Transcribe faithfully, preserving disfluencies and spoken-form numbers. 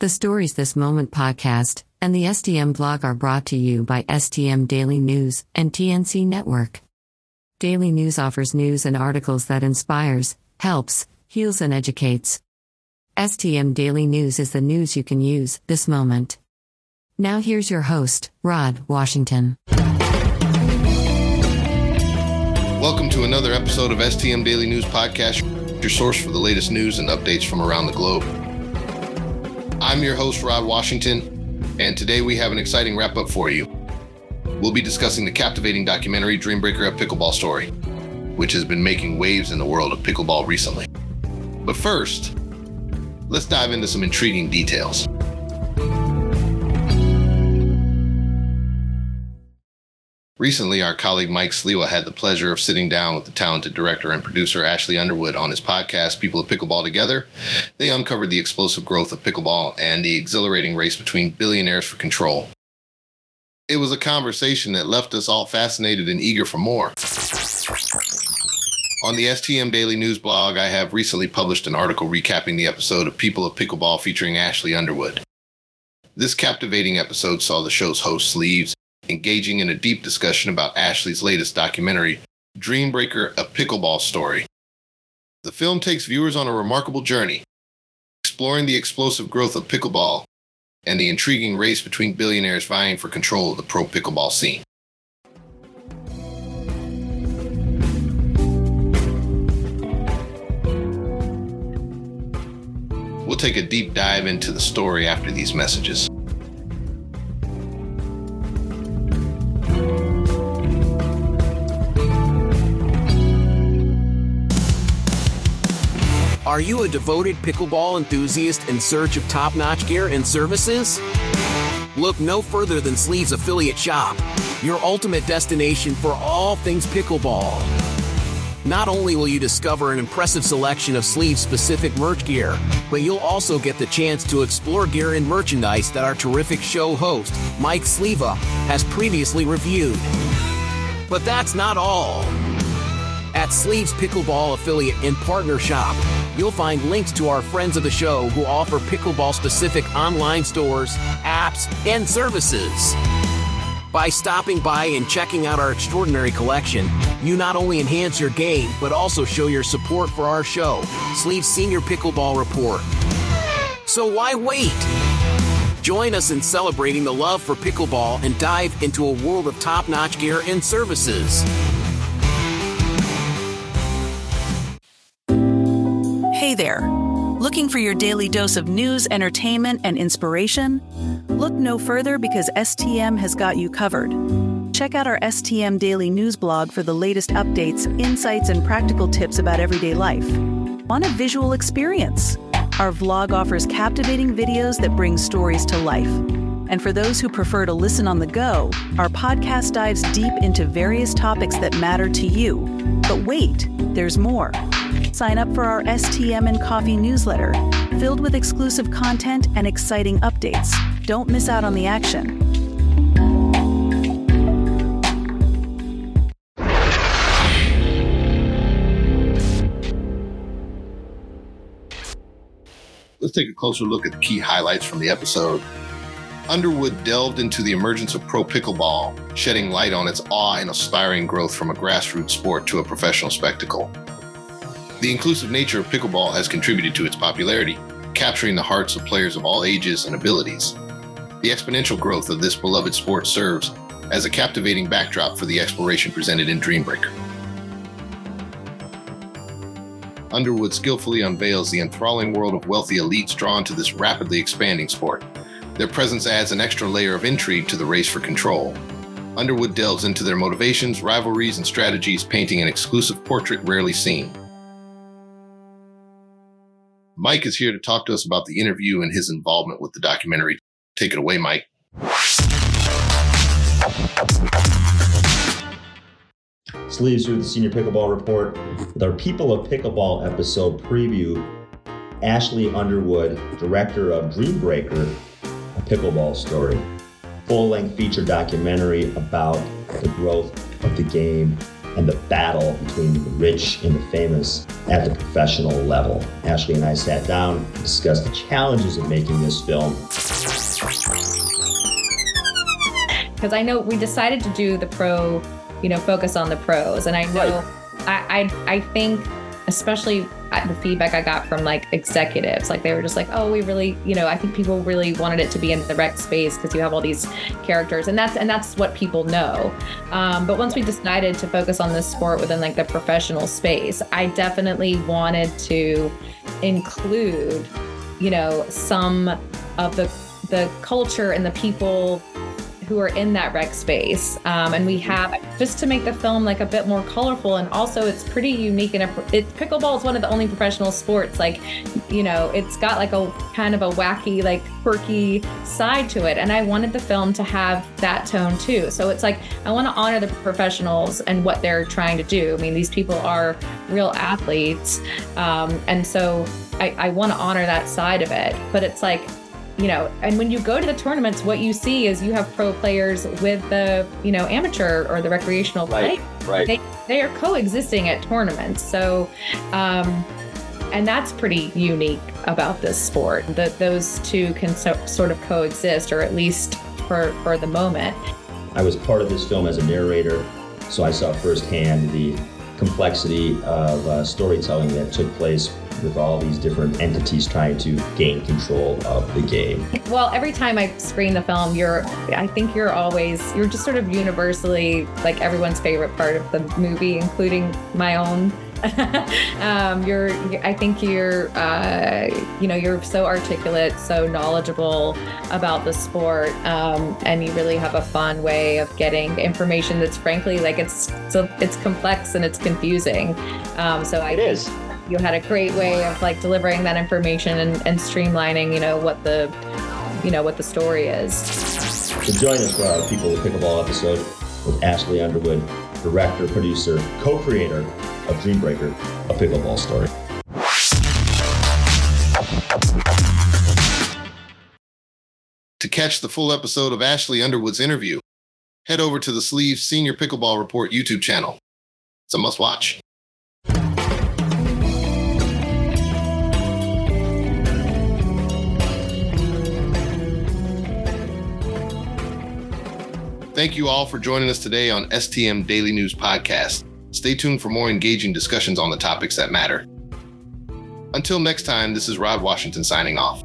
The Stories This Moment podcast and the S T M blog are brought to you by S T M Daily News and T N C Network. Daily News offers news and articles that inspires, helps, heals, and educates. S T M Daily News is the news you can use this moment. Now here's your host, Rod Washington. Welcome to another episode of S T M Daily News Podcast, your source for the latest news and updates from around the globe. I'm your host, Rod Washington, and today we have an exciting wrap-up for you. We'll be discussing the captivating documentary Dreambreaker: A Pickleball Story, which has been making waves in the world of pickleball recently. But first, let's dive into some intriguing details. Recently, our colleague Mike Sliwa had the pleasure of sitting down with the talented director and producer Ashley Underwood on his podcast, People of Pickleball Together. They uncovered the explosive growth of pickleball and the exhilarating race between billionaires for control. It was a conversation that left us all fascinated and eager for more. On the S T M Daily News blog, I have recently published an article recapping the episode of People of Pickleball featuring Ashley Underwood. This captivating episode saw the show's host, Sleeves, engaging in a deep discussion about Ashley's latest documentary, Dreambreaker: A Pickleball Story. The film takes viewers on a remarkable journey, exploring the explosive growth of pickleball and the intriguing race between billionaires vying for control of the pro pickleball scene. We'll take a deep dive into the story after these messages. Are you a devoted pickleball enthusiast in search of top-notch gear and services? Look no further than Sleeves Affiliate Shop, your ultimate destination for all things pickleball. Not only will you discover an impressive selection of Sleeves-specific merch gear, but you'll also get the chance to explore gear and merchandise that our terrific show host, Mike Sliwa, has previously reviewed. But that's not all. At Sleeves Pickleball Affiliate and Partner Shop, you'll find links to our friends of the show who offer pickleball-specific online stores, apps, and services. By stopping by and checking out our extraordinary collection, you not only enhance your game, but also show your support for our show, Sleeves Senior Pickleball Report. So why wait? Join us in celebrating the love for pickleball and dive into a world of top-notch gear and services. Hey there. Looking for your daily dose of news, entertainment, and inspiration? Look no further because S T M has got you covered. Check out our S T M Daily News blog for the latest updates, insights, and practical tips about everyday life. Want a visual experience? Our vlog offers captivating videos that bring stories to life. And for those who prefer to listen on the go, our podcast dives deep into various topics that matter to you. But wait, there's more. Sign up for our S T M and Coffee newsletter, filled with exclusive content and exciting updates. Don't miss out on the action. Let's take a closer look at the key highlights from the episode. Underwood delved into the emergence of pro pickleball, shedding light on its awe and aspiring growth from a grassroots sport to a professional spectacle. The inclusive nature of pickleball has contributed to its popularity, capturing the hearts of players of all ages and abilities. The exponential growth of this beloved sport serves as a captivating backdrop for the exploration presented in Dreambreaker. Underwood skillfully unveils the enthralling world of wealthy elites drawn to this rapidly expanding sport. Their presence adds an extra layer of intrigue to the race for control. Underwood delves into their motivations, rivalries, and strategies, painting an exclusive portrait rarely seen. Mike is here to talk to us about the interview and his involvement with the documentary. Take it away, Mike. Sleeves here with the Senior Pickleball Report with our People of Pickleball episode preview. Ashley Underwood, director of Dreambreaker: A Pickleball Story, full-length feature documentary about the growth of the game and the battle between the rich and the famous at the professional level. Ashley and I sat down and discussed the challenges of making this film. Because I know we decided to do the pro, you know, focus on the pros. And I know, right. I, I I think, especially the feedback I got from like executives, like they were just like, oh, we really, you know, I think people really wanted it to be in the rec space because you have all these characters, and that's and that's what people know. Um, but once we decided to focus on this sport within like the professional space, I definitely wanted to include, you know, some of the the culture and the people who are in that rec space. Um, and we have, just to make the film like a bit more colorful, and also it's pretty unique. And it, pickleball is one of the only professional sports, like, you know, it's got like a kind of a wacky, like quirky side to it. And I wanted the film to have that tone too. So it's like, I want to honor the professionals and what they're trying to do. I mean, these people are real athletes. Um, and so I, I want to honor that side of it, but it's like, you know, and when you go to the tournaments, what you see is you have pro players with the, you know, amateur or the recreational right, play. Right. They, they are coexisting at tournaments. So, um, and that's pretty unique about this sport, that those two can so, sort of coexist, or at least for, for the moment. I was part of this film as a narrator, so I saw firsthand the complexity of uh, storytelling that took place with all these different entities trying to gain control of the game. Well, every time I screen the film, you're, I think you're always, you're just sort of universally like everyone's favorite part of the movie, including my own. um, you're, I think you're, uh, you know, you're so articulate, so knowledgeable about the sport, um, and you really have a fun way of getting information that's frankly like it's so it's complex and it's confusing. Um, so I it is. You had a great way of like delivering that information and, and streamlining, you know, what the, you know, what the story is. So join us for our People of Pickleball episode with Ashley Underwood, director, producer, co-creator of Dreambreaker, a pickleball story. To catch the full episode of Ashley Underwood's interview, head over to the Sleeves Senior Pickleball Report YouTube channel. It's a must-watch. Thank you all for joining us today on S T M Daily News Podcast. Stay tuned for more engaging discussions on the topics that matter. Until next time, this is Rod Washington signing off.